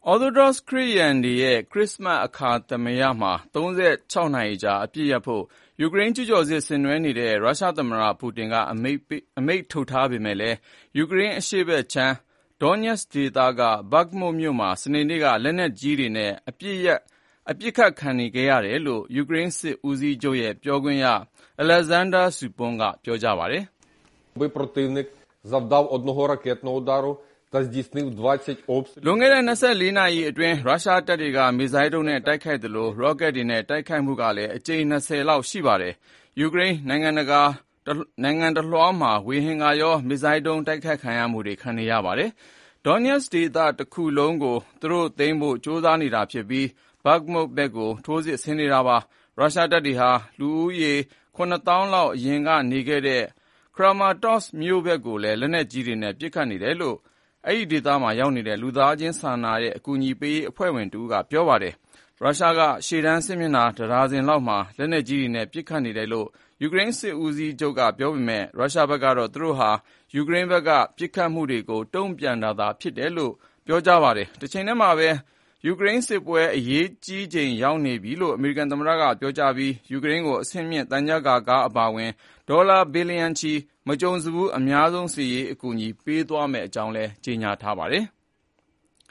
Orthodox ခရစ်ယာန်တွေရဲ့ခရစ်စမတ်အခါသမယမှာ36နာရီကြာအပြည့်ရပ်ဖို့ယူကရိန်းကျူးကျော်စစ်ဆင်နွှဲနေတဲ့ရုရှားသမ္မတပူတင်ကအမိန့်ထုတ်ထားပေမဲ့လည်းယူကရိန်းအရှေ့ဘက်ခြမ်း Donetsk ဒေသက Bakhmut မြို့မှာစနေနေ့ကလက်နက်ကြီးတွေနဲ့အပစ်ခတ်ခံခဲ့ရတယ်လို့ယူကရိန်းစစ်ဦးစီးချုပ်ရဲ့ပြောခွင့်ရ Alexander Supon ကပြောပါတယ်။ Противник завдав одного ракетного удару та здійснив 20 обстрілів. လွန်ခဲ့တဲ့24နာရီအတွင်းရုရှားတပ်တွေကမစ်ဇိုင်းဒုံးနဲ့တိုက်ခိုက်သလိုရော့ကက်တွေနဲ့တိုက်ခိုက်မှုကလည်းအကြိမ်20လောက်ရှိပါတယ်။ယူကရိန်းနိုင်ငံတစ်လွှားမှာဝေဟင်ကရောမစ်ဇိုင်းဒုံးတိုက်ခိုက်ခံရမှုတွေခံနေရပါတယ်။ Donetsk ဒေသတစ်ခုလုံးကိုသူတို့သိမ်းဖို့ကြိုးစားနေတာဖြစ်ပြီး Bakhmut ဘက်ကိုထိုးစစ်ဆင်နေတာပါ။ရုရှားတပ်တွေဟာလူဦးရေ 7,000 လောက်အရင်ကနေခဲ့တဲ့ Kramatorsk မြို့ဘက်ကိုလည်းလက်နက်ကြီးတွေနဲ့ပစ်ခတ်နေတယ်လို့အဲဒီဒေသမှာရောက်နေတဲ့လူသားချင်းစာနာတဲ့အကူအညီပေးရေးအဖွဲ့ဝင်တဦးကပြောပါတယ်။ရုရှားကရှေ့တန်းစစ်မျက်နှာတစ်ဒါဇင်လောက်မှာလက်နက်ကြီးတွေနဲ့ပစ်ခတ်နေတယ်လို့ယူကရိန်းစစ်ဦးစီးချုပ်ကပြောပေမဲ့ရုရှားဘက်ကတော့သူတို့ဟာယူကရိန်းဘက်ကပစ်ခတ်မှုတွေကိုတုံ့ပြန်တာသာဖြစ်တယ်လို့ပြောကြားပါတယ်။တချိန်တည်းမှာပဲယူကရိန်းစစ်ပွဲအရေးကြီးချိန်ရောက်နေပြီလို့အမေရိကန်သမ္မတကပြောကြားပြီးယူကရိန်းကိုအဆင့်မြင့်သံချပ်ကာကားအပါအဝင်ဒေါ်လာဘီလီယံချီမကြုံစဖူးအများဆုံးစစ်ရေးအကူအညီပေးသွားမယ့်အကြောင်းလည်းကြေညာထားပါတယ်။